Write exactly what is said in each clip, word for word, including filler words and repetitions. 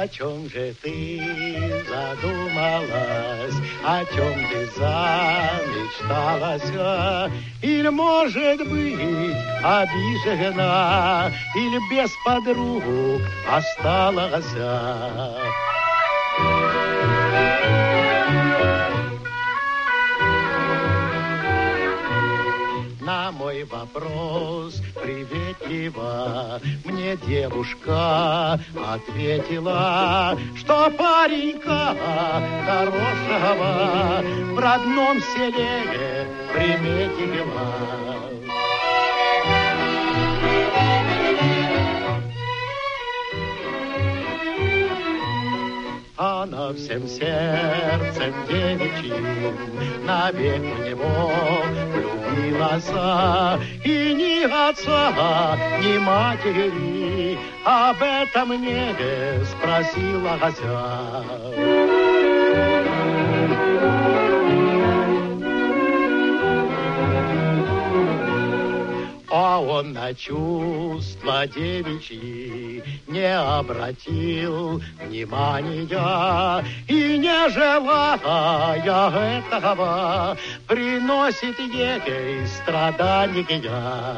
чем же ты задумалась, о чем ты замечталась? Или, может быть, обижена, или без подруг осталась? На мой вопрос приветливо мне девушка ответила, что паренька хорошего в родном селе приметила. Она всем сердцем девичьим навек в него влюбилась, и ни отца, ни матери об этом не спросила Ася. А он на чувства девичьи не обратил внимания, и, не желая этого, приносит ей страдания.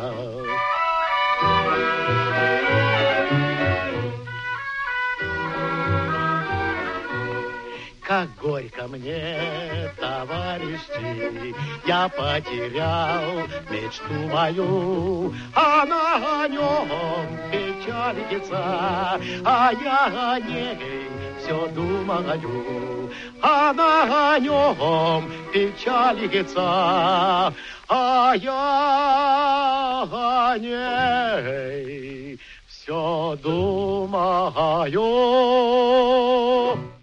Как горько мне, товарищи, я потерял мечту мою. Она о нем печалится, а я о ней все думаю. Она о нем печалится, а я о ней все думаю.